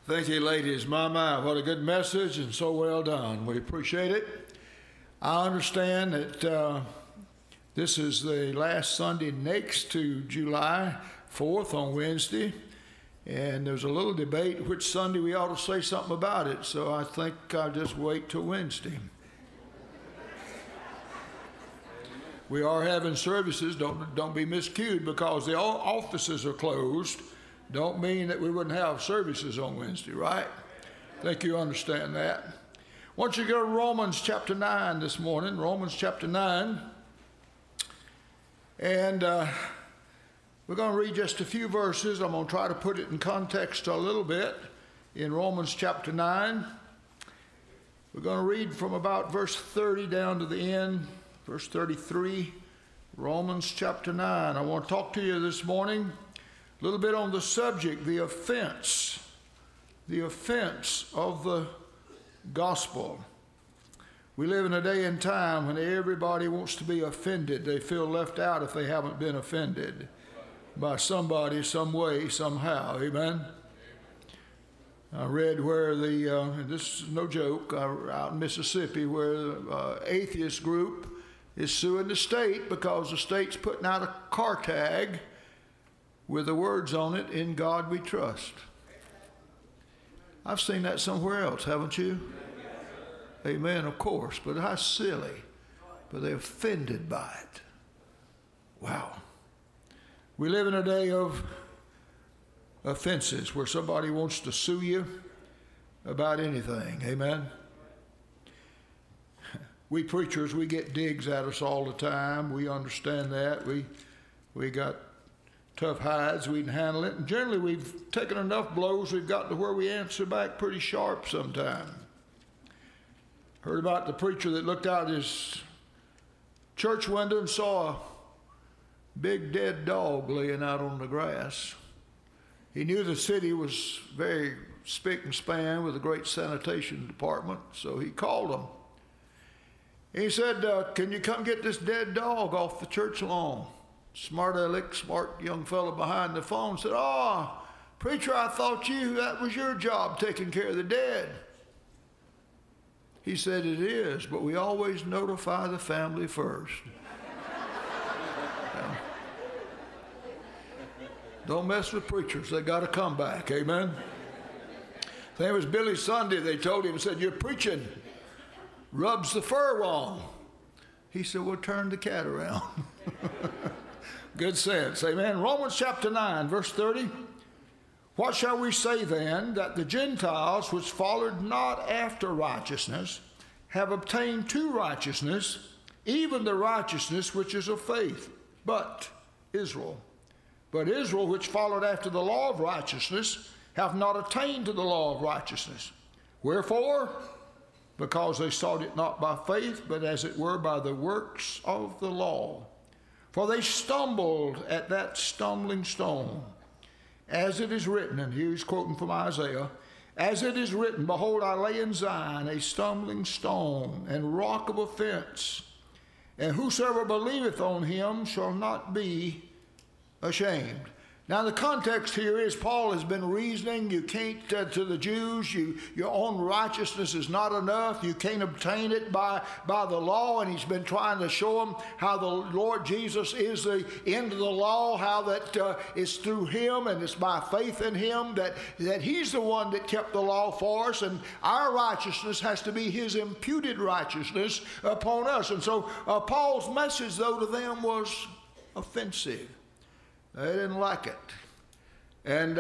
Thank you, ladies. My, what a good message and so well done. We appreciate it. I understand that this is the last Sunday next to July 4th on Wednesday, and there's a little debate which Sunday we ought to say something about it, so I think I'll just wait till Wednesday. We are having services, don't be miscued, because the offices are closed. Don't mean that we wouldn't have services on Wednesday, right? I think you understand that. I want you to go to Romans chapter 9 this morning, Romans chapter 9. And we're going to read just a few verses. I'm going to try to put it in context a little bit in Romans chapter 9. We're going to read from about verse 30 down to the end, verse 33, Romans chapter 9. I want to talk to you this morning a little bit on the subject, the offense of the gospel. We live in a day and time when everybody wants to be offended. They feel left out if they haven't been offended by somebody, some way, somehow. Amen? I read where this is no joke, out in Mississippi, where the atheist group is suing the state because the state's putting out a car tag with the words on it, "In God We Trust." I've seen that somewhere else, haven't you? Amen, of course, but how silly. But they're offended by it. Wow. We live in a day of offenses where somebody wants to sue you about anything. Amen. We preachers, we get digs at us all the time. We understand that. We got tough hides, we can handle it. And generally we've taken enough blows, we've gotten to where we answer back pretty sharp sometime. Heard about the preacher that looked out his church window and saw a big dead dog laying out on the grass. He knew the city was very spick and span with a great sanitation department, so he called them. He said, "Can you come get this dead dog off the church lawn?" Smart young fellow behind the phone said, "Preacher, I thought that was your job, taking care of the dead." He said, "It is, but we always notify the family first." Don't mess with preachers. They got to come back. Amen. I think it was Billy Sunday. They told him, said, "You're preaching rubs the fur wrong." He said, "Well, turn the cat around." Good sense. Amen. Romans chapter 9, verse 30. "What shall we say then? That the Gentiles, which followed not after righteousness, have obtained to righteousness, even the righteousness which is of faith. But Israel, which followed after the law of righteousness, have not attained to the law of righteousness. Wherefore? Because they sought it not by faith, but as it were by the works of the law. For they stumbled at that stumbling stone. As it is written," and here he's quoting from Isaiah, "As it is written, behold, I lay in Zion a stumbling stone and rock of offense, and whosoever believeth on him shall not be ashamed." Now the context here is Paul has been reasoning. You can't, to the Jews, your own righteousness is not enough. You can't obtain it by the law. And he's been trying to show them how the Lord Jesus is the end of the law, how that it's through him and it's by faith in him that he's the one that kept the law for us. And our righteousness has to be his imputed righteousness upon us. And so Paul's message, though, to them was offensive. They didn't like it. And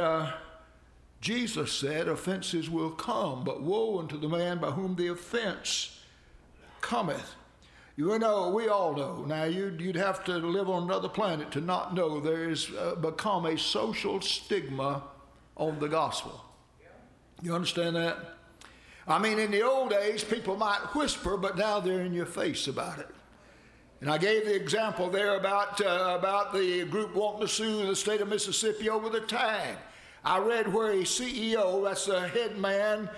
Jesus said, offenses will come, but woe unto the man by whom the offense cometh. You know, we all know. Now, you'd have to live on another planet to not know there has become a social stigma on the gospel. You understand that? I mean, in the old days, people might whisper, but now they're in your face about it. And I gave the example there about the group wanting to sue the state of Mississippi over the tag. I read where a CEO, that's the head man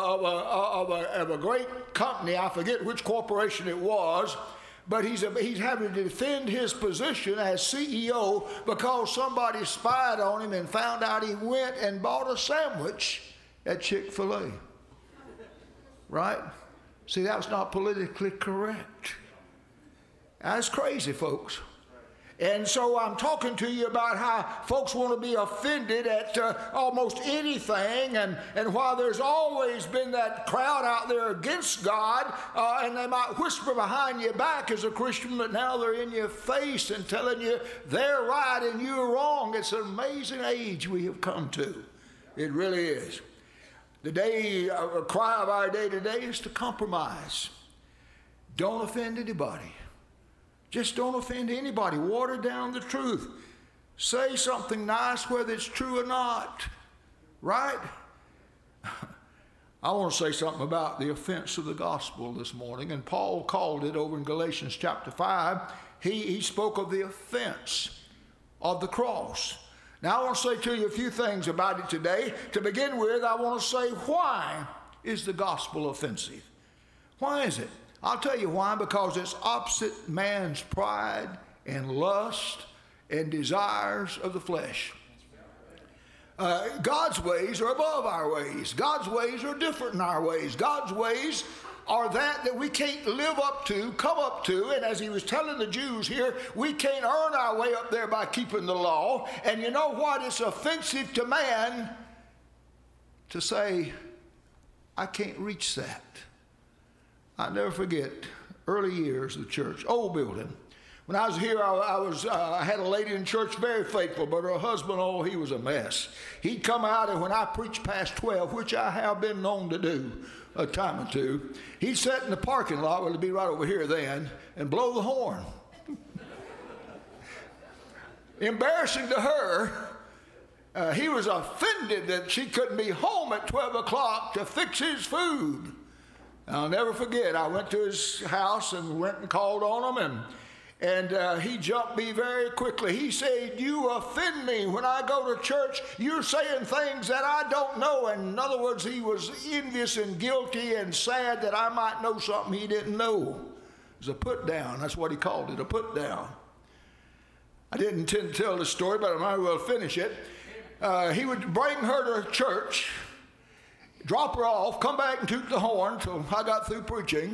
of a great company, I forget which corporation it was, but he's having to defend his position as CEO because somebody spied on him and found out he went and bought a sandwich at Chick-fil-A. Right? See, that's not politically correct. That's crazy, folks. And so I'm talking to you about how folks want to be offended at almost anything, and while there's always been that crowd out there against God, and they might whisper behind your back as a Christian, but now they're in your face and telling you they're right and you're wrong. It's an amazing age we have come to. It really is. The cry of our day today is to compromise. Don't offend anybody. Just don't offend anybody. Water down the truth. Say something nice whether it's true or not. Right? I want to say something about the offense of the gospel this morning. And Paul called it over in Galatians chapter 5. He spoke of the offense of the cross. Now I want to say to you a few things about it today. To begin with, I want to say, why is the gospel offensive? Why is it? I'll tell you why, because it's opposite man's pride and lust and desires of the flesh. God's ways are above our ways. God's ways are different than our ways. God's ways are that we can't live up to, come up to, and as he was telling the Jews here, we can't earn our way up there by keeping the law. And you know what? It's offensive to man to say, I can't reach that. I'll never forget early years of the church, old building. When I was here, I had a lady in church, very faithful, but her husband, he was a mess. He'd come out, and when I preached past 12, which I have been known to do a time or two, he'd sit in the parking lot, well, it'd be right over here then, and blow the horn. Embarrassing to her, he was offended that she couldn't be home at 12 o'clock to fix his food. I'll never forget, I went to his house and went and called on him, and he jumped me very quickly. He said, you offend me when I go to church. You're saying things that I don't know. And in other words, he was envious and guilty and sad that I might know something he didn't know. It was a put down. That's what he called it, a put down. I didn't intend to tell the story, but I might as well finish it. He would bring her to church, drop her off, come back and toot the horn till I got through preaching.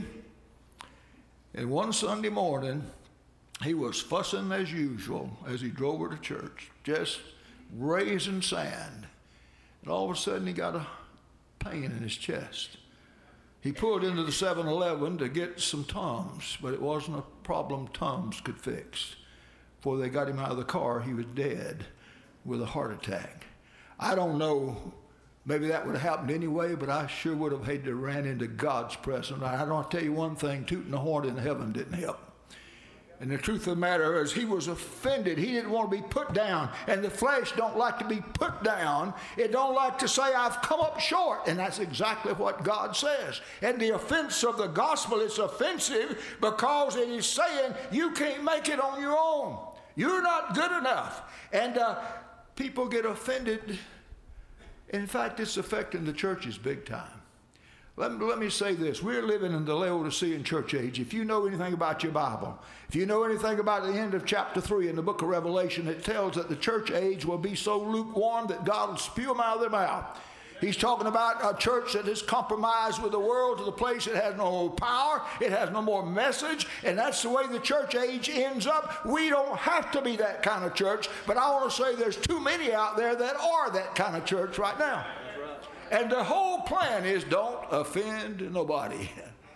And one Sunday morning, he was fussing as usual as he drove her to church, just raising sand. And all of a sudden, he got a pain in his chest. He pulled into the 7-Eleven to get some Tums, but it wasn't a problem Tums could fix. Before they got him out of the car, he was dead with a heart attack. I don't know. Maybe that would have happened anyway, but I sure would have had to ran into God's presence. I don't tell you one thing, tooting the horn in heaven didn't help. And the truth of the matter is, he was offended. He didn't want to be put down. And the flesh don't like to be put down. It don't like to say, I've come up short. And that's exactly what God says. And the offense of the gospel is offensive because it is saying you can't make it on your own. You're not good enough. And people get offended. In fact, it's affecting the churches big time. Let me say this. We're living in the Laodicean church age. If you know anything about your Bible, if you know anything about the end of chapter 3 in the book of Revelation, it tells that the church age will be so lukewarm that God will spew them out of their mouth. He's talking about a church that is compromised with the world to the place it has no more power, it has no more message, and that's the way the church age ends up. We don't have to be that kind of church, but I want to say there's too many out there that are that kind of church right now. And the whole plan is don't offend nobody.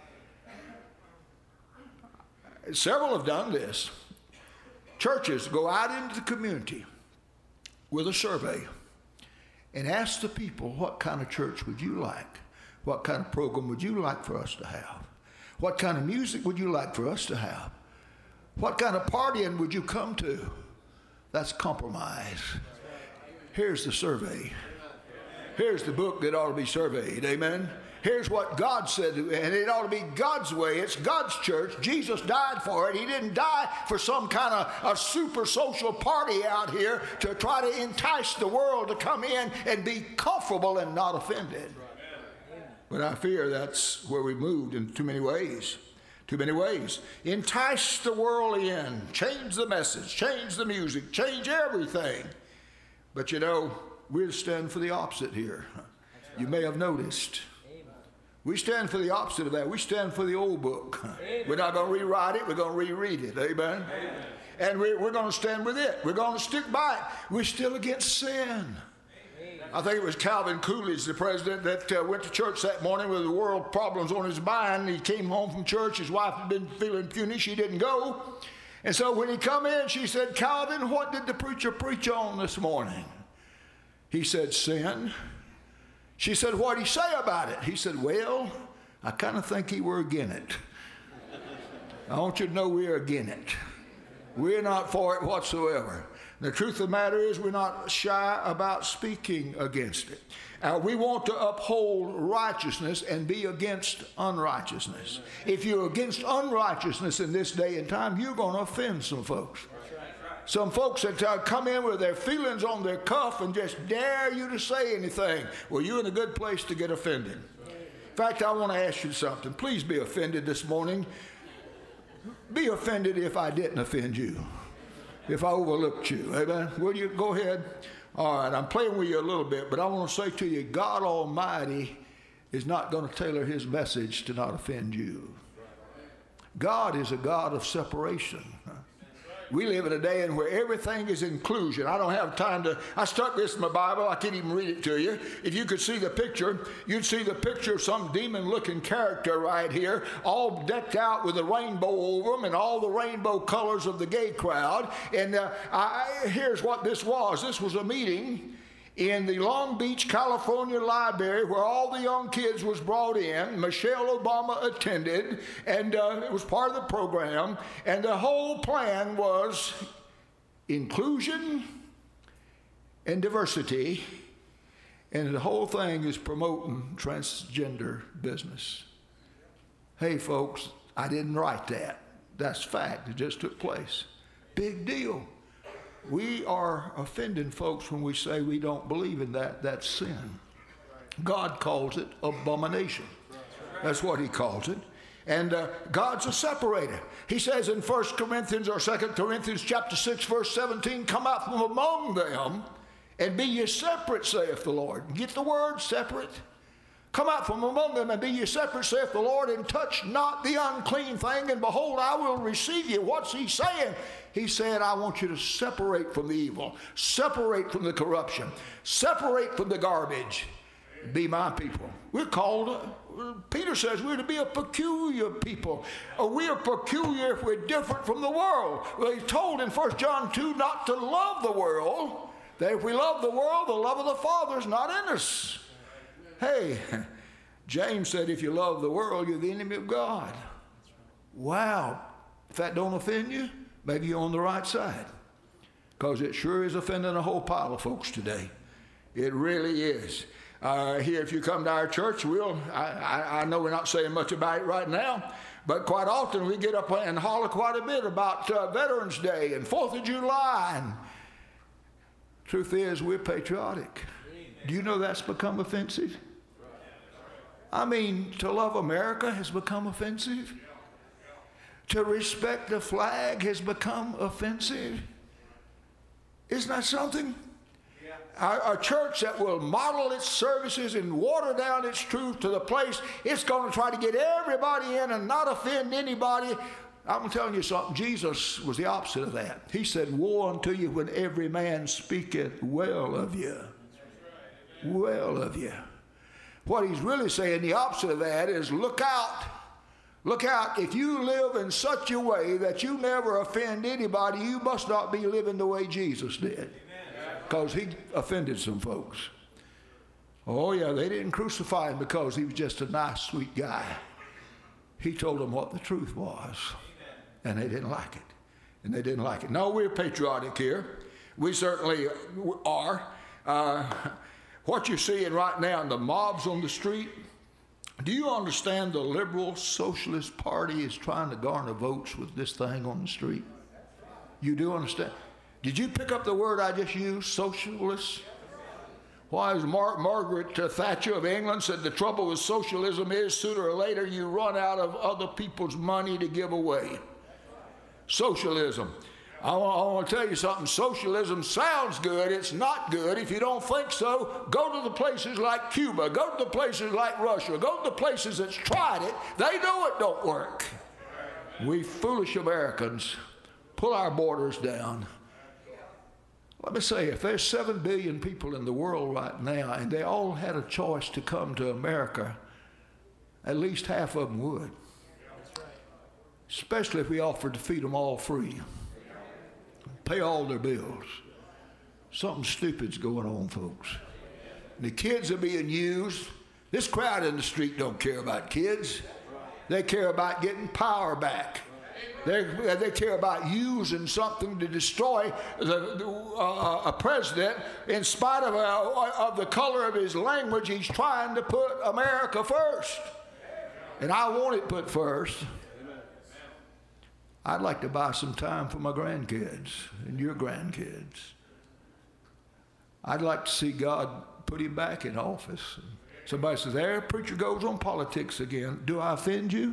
Several have done this. Churches go out into the community with a survey and ask the people, what kind of church would you like? What kind of program would you like for us to have? What kind of music would you like for us to have? What kind of partying would you come to? That's compromise. Here's the survey. Here's the book that ought to be surveyed. Amen. Here's what God said, and it ought to be God's way. It's God's church. Jesus died for it. He didn't die for some kind of a super social party out here to try to entice the world to come in and be comfortable and not offended. But I fear that's where we moved in too many ways. Too many ways. Entice the world in. Change the message. Change the music. Change everything. But you know, we'll stand for the opposite here. You may have noticed. We stand for the opposite of that. We stand for the old book. We're not going to rewrite it. We're going to reread it. Amen? And we're going to stand with it. We're going to stick by it. We're still against sin. I think it was Calvin Coolidge, the president, that went to church that morning with the world problems on his mind. He came home from church. His wife had been feeling puny. She didn't go. And so when he come in, she said, Calvin, what did the preacher preach on this morning? He said, sin. She said, what did he say about it? He said, well, I kind of think he were again it. I want you to know we're again it. We're not for it whatsoever. The truth of the matter is we're not shy about speaking against it. We want to uphold righteousness and be against unrighteousness. If you're against unrighteousness in this day and time, you're going to offend some folks. Some folks that come in with their feelings on their cuff and just dare you to say anything. Well, you're in a good place to get offended. In fact, I want to ask you something. Please be offended this morning. Be offended if I didn't offend you, if I overlooked you. Amen? Will you go ahead? All right, I'm playing with you a little bit, but I want to say to you, God Almighty is not going to tailor his message to not offend you. God is a God of separation. We live in a day in where everything is inclusion. I don't have time to, I stuck this in my Bible. I can't even read it to you. If you could see the picture, you'd see the picture of some demon-looking character right here, all decked out with a rainbow over them and all the rainbow colors of the gay crowd. And here's what this was. This was a meeting in the Long Beach, California library where all the young kids was brought in. Michelle Obama attended, and it was part of the program. And the whole plan was inclusion and diversity. And the whole thing is promoting transgender business. Hey, folks, I didn't write that. That's fact. It just took place. Big deal. We are offending folks when we say we don't believe in that. That's sin. God calls it abomination. That's what he calls it. And God's a separator. He says in 1 Corinthians or 2 Corinthians chapter 6, verse 17, come out from among them and be ye separate, saith the Lord. Get the word separate? Come out from among them and be ye separate, saith the Lord, and touch not the unclean thing, and behold, I will receive you. What's he saying? He said, I want you to separate from the evil, separate from the corruption, separate from the garbage. Be my people. We're called, Peter says, we're to be a peculiar people. We are peculiar if we're different from the world. Well, he's told in 1 John 2 not to love the world, that if we love the world, the love of the Father is not in us. Hey, James said, if you love the world, you're the enemy of God. Wow. If that don't offend you, maybe you're on the right side. Because it sure is offending a whole pile of folks today. It really is. Here, if you come to our church, I know we're not saying much about it right now, but quite often we get up and holler quite a bit about Veterans Day and 4th of July. And truth is, we're patriotic. Do you know that's become offensive? I mean, to love America has become offensive. To respect the flag has become offensive. Isn't that something? A church that will model its services and water down its truth to the place it's going to try to get everybody in and not offend anybody. I'm telling you something. Jesus was the opposite of that. He said, woe unto you when every man speaketh well of you. Well of you. What he's really saying, the opposite of that, is look out. Look out. If you live in such a way that you never offend anybody, you must not be living the way Jesus did. Because he offended some folks. Oh, yeah, they didn't crucify him because he was just a nice, sweet guy. He told them what the truth was. And they didn't like it. And they didn't like it. No, we're patriotic here. We certainly are. What you're seeing right now in the mobs on the street, do you understand the liberal socialist party is trying to garner votes with this thing on the street? You do understand? Did you pick up the word I just used, socialist? Why is Margaret Thatcher of England said the trouble with socialism is sooner or later you run out of other people's money to give away. Socialism. I want to tell you something. Socialism sounds good. It's not good. If you don't think so, go to the places like Cuba. Go to the places like Russia. Go to the places that's tried it. They know it don't work. We foolish Americans pull our borders down. Let me say, if there's 7 billion people in the world right now and they all had a choice to come to America, at least half of them would. Especially if we offered to feed them all free. Pay all their bills. Something stupid's going on, folks. And the kids are being used. This crowd in the street don't care about kids. They care about getting power back. They care about using something to destroy a president. In spite of the color of his language, he's trying to put America first. And I want it put first. I'd like to buy some time for my grandkids and your grandkids. I'd like to see God put him back in office. Somebody says, there, preacher goes on politics again. Do I offend you?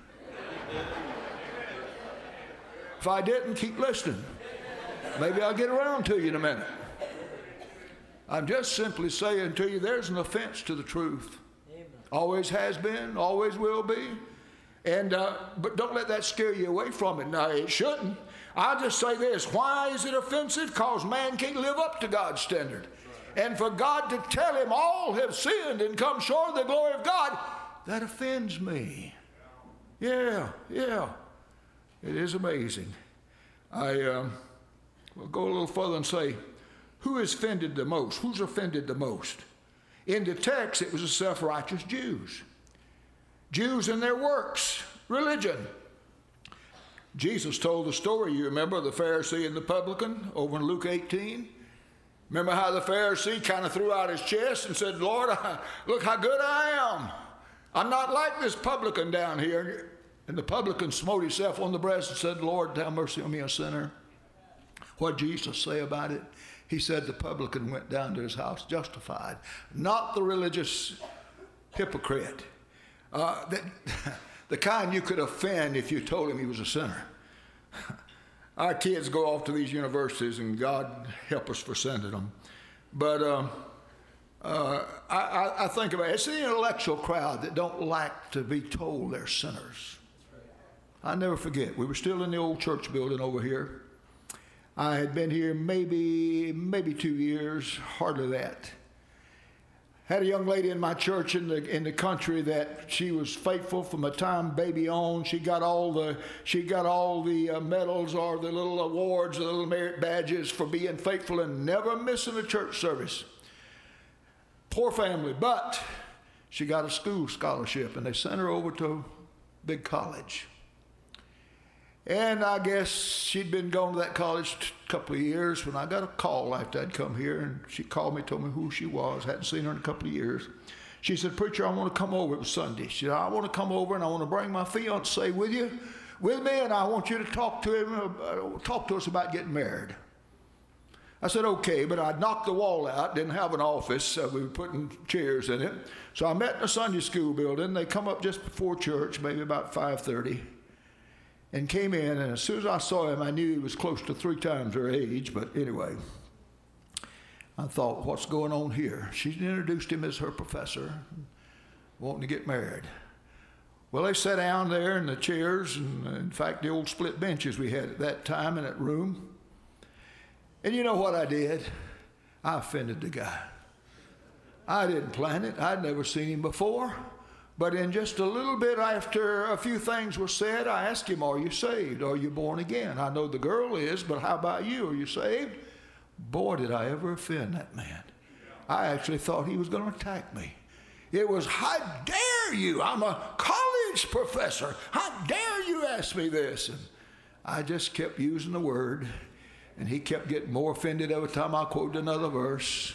If I didn't, keep listening. Maybe I'll get around to you in a minute. I'm just simply saying to you, there's an offense to the truth. Amen. Always has been, always will be. And but don't let that scare you away from it. No, it shouldn't. I'll just say this. Why is it offensive? Because man can't live up to God's standard. And for God to tell him all have sinned and come short of the glory of God, that offends me. Yeah. It is amazing. I will go a little further and say, who is offended the most? Who's offended the most? In the text, it was the self-righteous Jews. Jews and their works, religion. Jesus told the story, you remember, the Pharisee and the publican over in Luke 18? Remember how the Pharisee kind of threw out his chest and said, Lord, look how good I am. I'm not like this publican down here. And the publican smote himself on the breast and said, Lord, have mercy on me, a sinner. What did Jesus say about it? He said the publican went down to his house justified, not the religious hypocrite. The kind you could offend if you told him he was a sinner. Our kids go off to these universities, and God help us for sending them. But I think about it. It's the intellectual crowd that don't like to be told they're sinners. I never forget. We were still in the old church building over here. I had been here maybe 2 years, hardly that. Had a young lady in my church in the country that she was faithful from the time baby on. She got all the medals or the little awards, the little merit badges for being faithful and never missing a church service. Poor family, but she got a school scholarship and they sent her over to a big college. And I guess she'd been going to that college a couple of years when I got a call after I'd come here, and she called me, told me who she was. Hadn't seen her in a couple of years. She said, preacher, I want to come over. It was Sunday. She said, I want to come over and I want to bring my fiance with me, and I want you to talk to us about getting married. I said, okay, but I'd knocked the wall out, didn't have an office, so we were putting chairs in it. So I met in a Sunday school building. They come up just before church, maybe about 5:30. And came in, and as soon as I saw him, I knew he was close to 3 times her age, but anyway, I thought, what's going on here? She introduced him as her professor, wanting to get married. Well, they sat down there in the chairs, and in fact, the old split benches we had at that time in that room. And you know what I did? I offended the guy. I didn't plan it. I'd never seen him before. But in just a little bit after a few things were said, I asked him, are you saved? Are you born again? I know the girl is, but how about you? Are you saved? Boy, did I ever offend that man. I actually thought he was going to attack me. It was, how dare you? I'm a college professor. How dare you ask me this? And I just kept using the word, and he kept getting more offended every time I quoted another verse.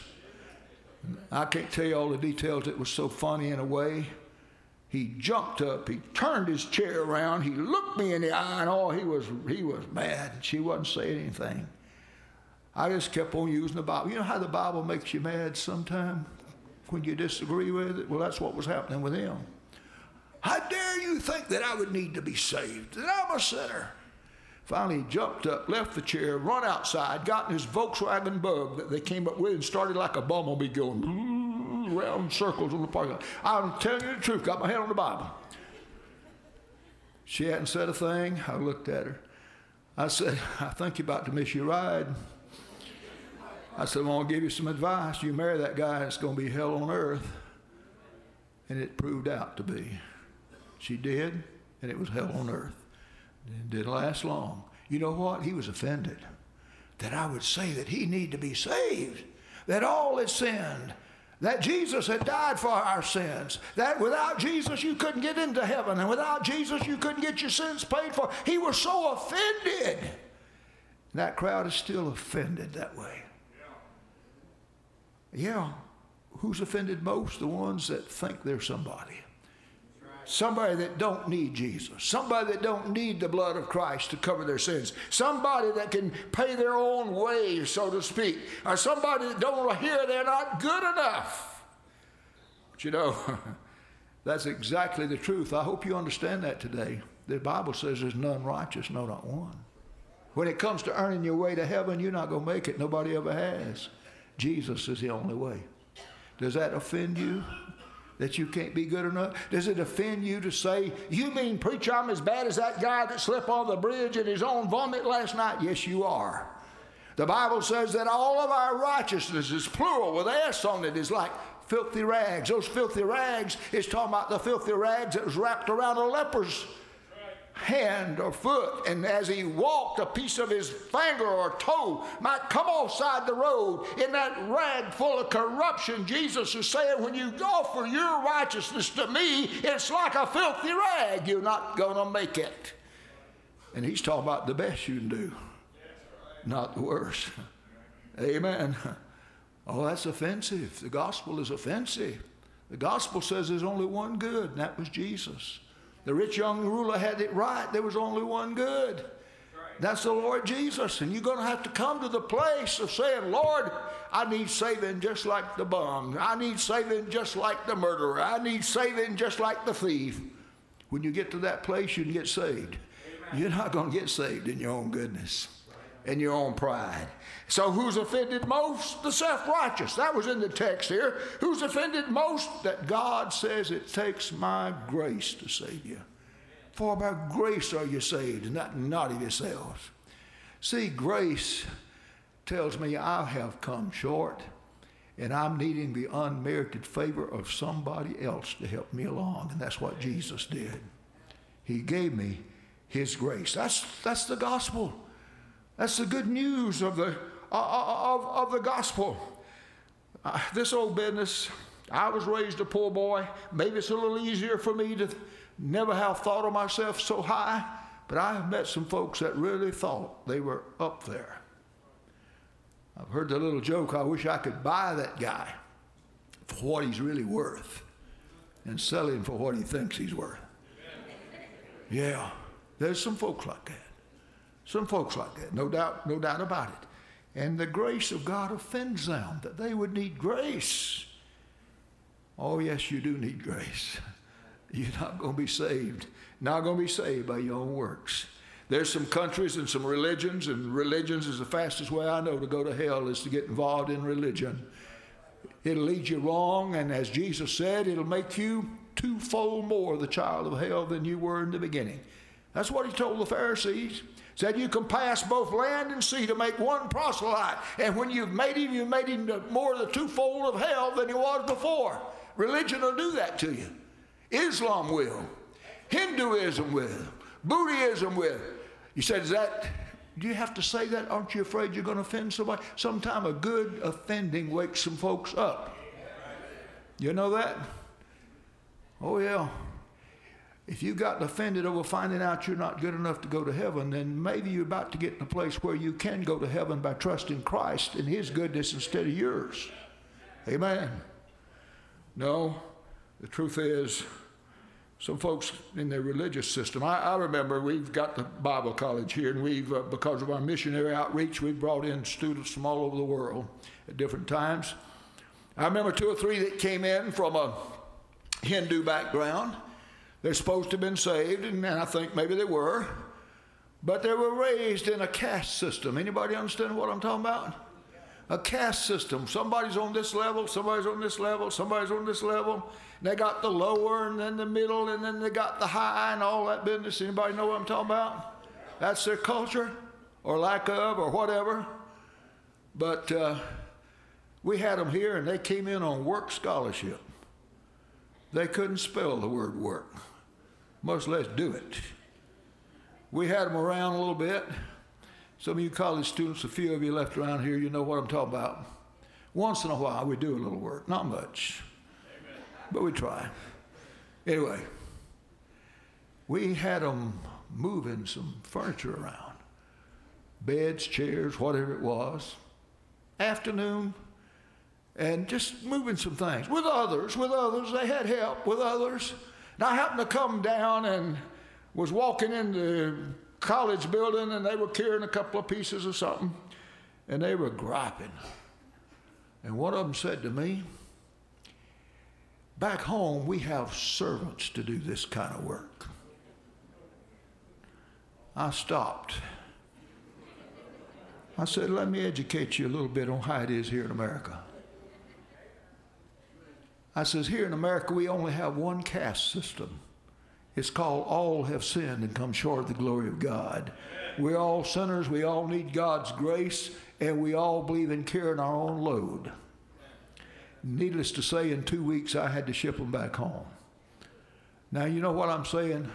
I can't tell you all the details. It was so funny in a way. He jumped up, he turned his chair around, he looked me in the eye, and he was mad. She wasn't saying anything. I just kept on using the Bible. You know how the Bible makes you mad sometimes when you disagree with it? Well, that's what was happening with him. How dare you think that I would need to be saved, that I'm a sinner? Finally, he jumped up, left the chair, run outside, got in his Volkswagen Bug that they came up with and started like a bumblebee going around circles on the parking lot. I'm telling you the truth, got my hand on the Bible. She hadn't said a thing. I looked at her. I said, I think you're about to miss your ride. I said, I'm going to give you some advice. You marry that guy, it's going to be hell on earth. And it proved out to be. She did, and it was hell on earth. It didn't last long. You know what? He was offended that I would say that he needed to be saved, that all had sinned, that Jesus had died for our sins, that without Jesus you couldn't get into heaven, and without Jesus you couldn't get your sins paid for. He was so offended. And that crowd is still offended that way. Yeah. Who's offended most? The ones that think they're somebody. Somebody that don't need Jesus. Somebody that don't need the blood of Christ to cover their sins. Somebody that can pay their own way, so to speak. Or somebody that don't want to hear they're not good enough. But you know, that's exactly the truth. I hope you understand that today. The Bible says there's none righteous, no, not one. When it comes to earning your way to heaven, you're not going to make it. Nobody ever has. Jesus is the only way. Does that offend you? That you can't be good enough? Does it offend you to say, you mean, preacher, I'm as bad as that guy that slipped on the bridge in his own vomit last night? Yes, you are. The Bible says that all of our righteousness is plural with S on it, is like filthy rags. Those filthy rags is talking about the filthy rags that was wrapped around a leper's hand or foot, and as he walked, a piece of his finger or toe might come offside the road in that rag full of corruption. Jesus is saying, when you offer your righteousness to me, it's like a filthy rag. You're not going to make it. And he's talking about the best you can do, not the worst. Amen. Oh, that's offensive. The gospel is offensive. The gospel says there's only one good, and that was Jesus. The rich young ruler had it right. There was only one good. That's the Lord Jesus. And you're going to have to come to the place of saying, Lord, I need saving just like the bum. I need saving just like the murderer. I need saving just like the thief. When you get to that place, you can get saved. Amen. You're not going to get saved in your own goodness and your own pride. So who's offended most? The self-righteous. That was in the text here. Who's offended most? That God says it takes my grace to save you. For by grace are you saved, and not of yourselves. See, grace tells me I have come short, and I'm needing the unmerited favor of somebody else to help me along. And that's what Jesus did. He gave me his grace. That's the gospel. That's the good news of the gospel. This old business, I was raised a poor boy. Maybe it's a little easier for me to never have thought of myself so high, but I have met some folks that really thought they were up there. I've heard the little joke, I wish I could buy that guy for what he's really worth and sell him for what he thinks he's worth. Yeah, there's some folks like that. Some folks like that, no doubt about it. And the grace of God offends them, that they would need grace. Oh, yes, you do need grace. You're not going to be saved. Not going to be saved by your own works. There's some countries and some religions, and religions is the fastest way I know to go to hell is to get involved in religion. It'll lead you wrong, and as Jesus said, it'll make you twofold more the child of hell than you were in the beginning. That's what he told the Pharisees. Said you can pass both land and sea to make one proselyte. And when you've made him more the twofold of hell than he was before. Religion will do that to you. Islam will. Hinduism will. Buddhism will. You said, do you have to say that? Aren't you afraid you're going to offend somebody? Sometime a good offending wakes some folks up. You know that? Oh, yeah. If you got offended over finding out you're not good enough to go to heaven, then maybe you're about to get in a place where you can go to heaven by trusting Christ and his goodness instead of yours. Amen. No, the truth is, some folks in their religious system, I remember we've got the Bible college here, and we've, because of our missionary outreach, we've brought in students from all over the world at different times. I remember 2 or 3 that came in from a Hindu background. They're supposed to have been saved, and I think maybe they were. But they were raised in a caste system. Anybody understand what I'm talking about? A caste system. Somebody's on this level, somebody's on this level, somebody's on this level. And they got the lower and then the middle and then they got the high and all that business. Anybody know what I'm talking about? That's their culture or lack of or whatever. But we had them here and they came in on work scholarship. They couldn't spell the word work, much less do it. We had them around a little bit. Some of you college students, a few of you left around here, you know what I'm talking about. Once in a while, we do a little work. Not much, amen, but we try. Anyway, we had them moving some furniture around. Beds, chairs, whatever it was. Afternoon, and just moving some things. With others, they had help with others. And I happened to come down and was walking in the college building and they were carrying a couple of pieces of something and they were griping. And one of them said to me, back home we have servants to do this kind of work. I stopped. I said, let me educate you a little bit on how it is here in America. I says, here in America we only have one caste system. It's called all have sinned and come short of the glory of God. We're all sinners. We all need God's grace, and we all believe in carrying our own load. Needless to say, in 2 weeks, I had to ship them back home. Now, you know what I'm saying?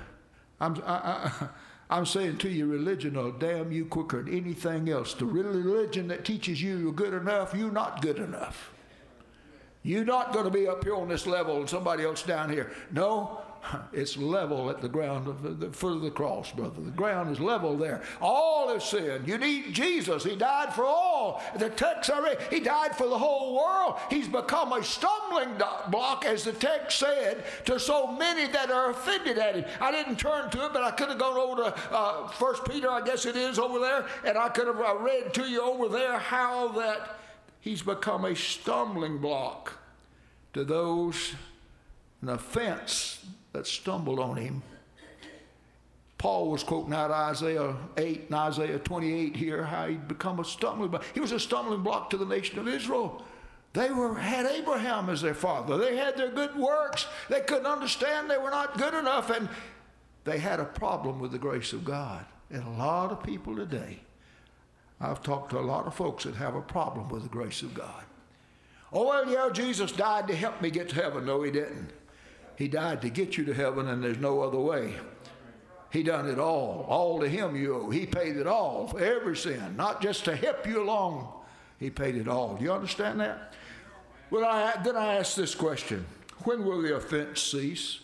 I'm saying to you, religion will damn you quicker than anything else. The religion that teaches you you're good enough, you're not good enough. You're not going to be up here on this level and somebody else down here. No. It's level at the ground of the foot of the cross, brother. The ground is level there. All have sinned. You need Jesus. He died for all. The text I read, he died for the whole world. He's become a stumbling block, as the text said, to so many that are offended at him. I didn't turn to it, but I could have gone over to 1 Peter, I guess it is over there, and I could have read to you over there how that he's become a stumbling block to those, an offense that stumbled on him. Paul was quoting out Isaiah 8 and Isaiah 28 here, how he'd become a stumbling block. He was a stumbling block to the nation of Israel. They had Abraham as their father. They had their good works. They couldn't understand they were not good enough, and they had a problem with the grace of God. And a lot of people today, I've talked to a lot of folks that have a problem with the grace of God. Oh, well, yeah, Jesus died to help me get to heaven. No, he didn't. He died to get you to heaven, and there's no other way. He done it all. All to him you owe. He paid it all for every sin, not just to help you along. He paid it all. Do you understand that? Well, then I asked this question. When will the offense cease?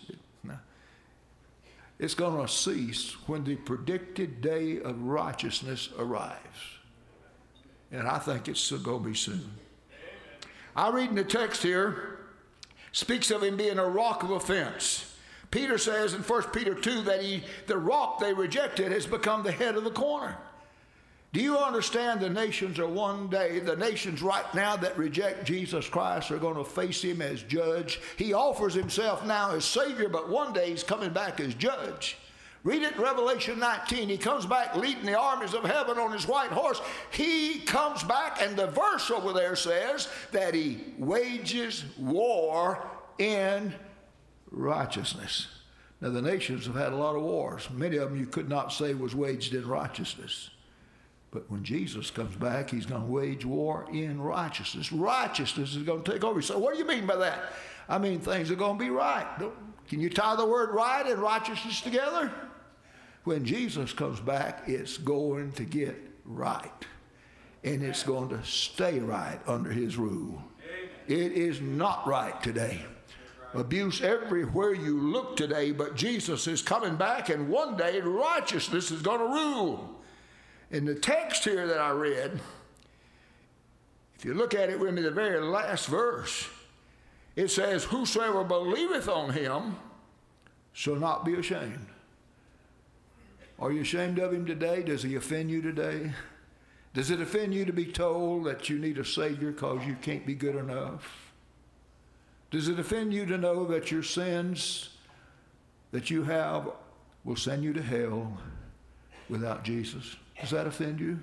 It's going to cease when the predicted day of righteousness arrives. And I think it's going to be soon. I read in the text here, speaks of him being a rock of offense. Peter says in 1 Peter 2 that the rock they rejected has become the head of the corner. Do you understand the nations are one day, the nations right now that reject Jesus Christ are going to face him as judge? He offers himself now as Savior, but one day he's coming back as judge. Read it in Revelation 19. He comes back leading the armies of heaven on his white horse. He comes back, and the verse over there says that he wages war in righteousness. Now, the nations have had a lot of wars. Many of them you could not say was waged in righteousness. But when Jesus comes back, he's going to wage war in righteousness. Righteousness is going to take over. So what do you mean by that? I mean, things are going to be right. Can you tie the word right and righteousness together? When Jesus comes back, it's going to get right. And it's going to stay right under his rule. It is not right today. Abuse everywhere you look today, but Jesus is coming back, and one day righteousness is going to rule. In the text here that I read, if you look at it with me, the very last verse, it says, whosoever believeth on him shall not be ashamed. Are you ashamed of him today? Does he offend you today? Does it offend you to be told that you need a Savior because you can't be good enough? Does it offend you to know that your sins that you have will send you to hell? without Jesus. Does that offend you?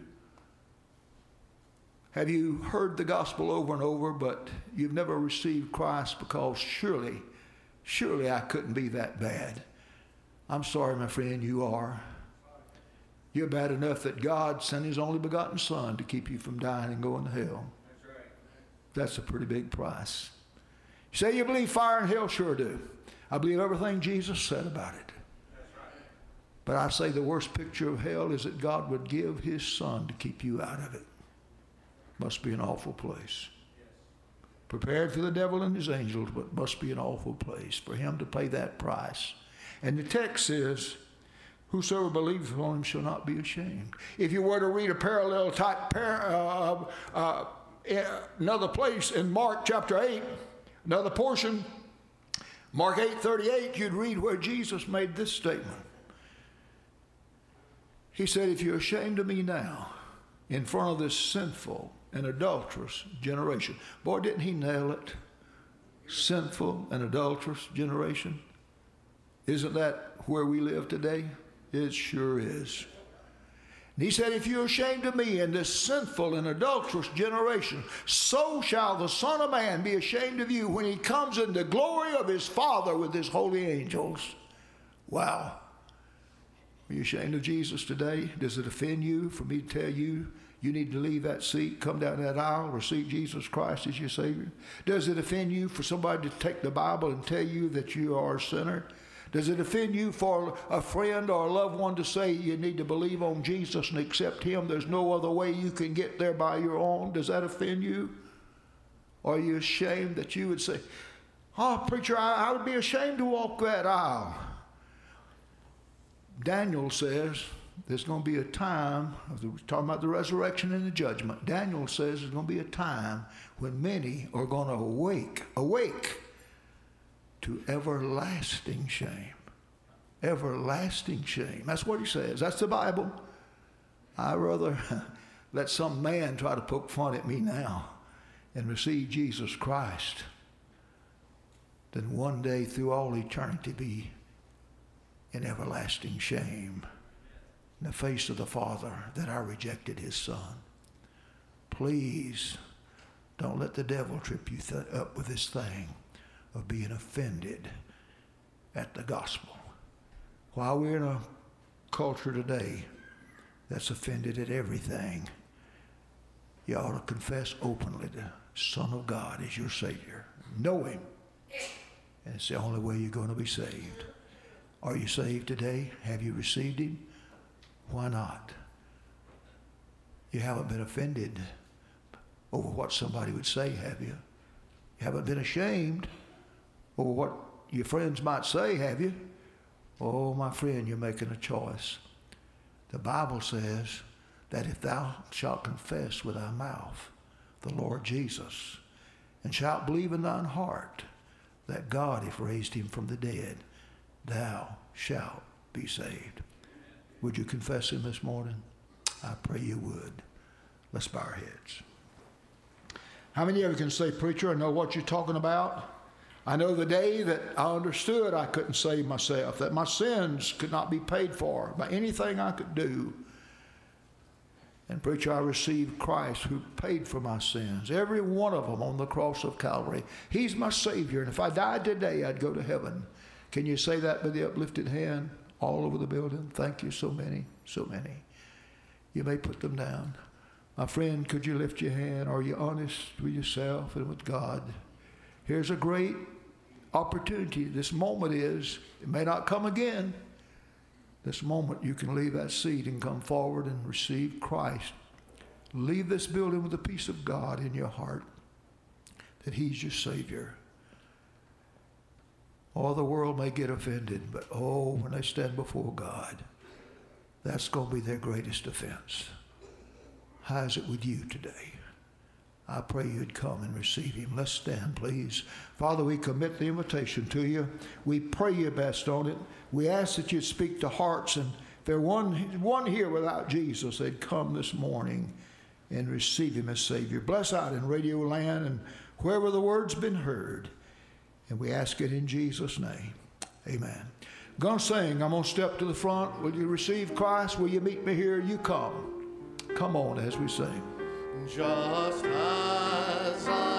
Have you heard the gospel over and over, but you've never received Christ because surely I couldn't be that bad? I'm sorry, my friend, you are. You're bad enough that God sent his only begotten Son to keep you from dying and going to hell. That's right. That's a pretty big price. You say you believe fire and hell? Sure do. I believe everything Jesus said about it. That's right. But I say the worst picture of hell is that God would give his Son to keep you out of it. Must be an awful place. Prepared for the devil and his angels, but must be an awful place for him to pay that price. And the text says, whosoever believes on him shall not be ashamed. If you were to read a parallel type, another place in Mark chapter 8, another portion, Mark 8:38, you'd read where Jesus made this statement. He said, if you're ashamed of me now, in front of this sinful and adulterous generation. Boy, didn't he nail it? Sinful and adulterous generation. Isn't that where we live today? It sure is. And he said, if you're ashamed of me in this sinful and adulterous generation, so shall the Son of Man be ashamed of you when he comes in the glory of his Father with his holy angels. Wow. Are you ashamed of Jesus today? Does it offend you for me to tell you you need to leave that seat, come down that aisle, receive Jesus Christ as your Savior? Does it offend you for somebody to take the Bible and tell you that you are a sinner? Does it offend you for a friend or a loved one to say you need to believe on Jesus and accept him? There's no other way you can get there by your own. Does that offend you? Are you ashamed that you would say, oh, preacher, I would be ashamed to walk that aisle? Daniel says there's going to be a time, we're talking about the resurrection and the judgment. Daniel says there's going to be a time when many are going to awake to everlasting shame. Everlasting shame. That's what he says. That's the Bible. I'd rather let some man try to poke fun at me now and receive Jesus Christ than one day through all eternity be in everlasting shame in the face of the Father that I rejected his Son. Please don't let the devil trip you up with this thing of being offended at the gospel. While we're in a culture today that's offended at everything, you ought to confess openly the Son of God is your Savior. Know him. And it's the only way you're going to be saved. Are you saved today? Have you received him? Why not? You haven't been offended over what somebody would say, have you? You haven't been ashamed over what your friends might say, have you? Oh, my friend, you're making a choice. The Bible says that if thou shalt confess with thy mouth the Lord Jesus, and shalt believe in thine heart that God hath raised him from the dead, thou shalt be saved. Would you confess him this morning? I pray you would. Let's bow our heads. How many of you can say, preacher, I know what you're talking about? I know the day that I understood I couldn't save myself, that my sins could not be paid for by anything I could do. And preacher, I received Christ who paid for my sins, every one of them on the cross of Calvary. He's my Savior, and if I died today, I'd go to heaven. Can you say that with the uplifted hand all over the building? Thank you, so many, so many. You may put them down. My friend, could you lift your hand? Are you honest with yourself and with God? Here's a great opportunity. This moment is, it may not come again. This moment you can leave that seat and come forward and receive Christ. Leave this building with the peace of God in your heart that he's your Savior. All the world may get offended, but when they stand before God, that's going to be their greatest offense. How is it with you today? I pray you'd come and receive him. Let's stand, please. Father, we commit the invitation to you. We pray your best on it. We ask that you'd speak to hearts, and if there's one here without Jesus, they'd come this morning and receive him as Savior. Bless out in Radio Land and wherever the word's been heard. And we ask it in Jesus' name. Amen. Gonna sing. I'm gonna step to the front. Will you receive Christ? Will you meet me here? You come. Come on as we sing. Just as I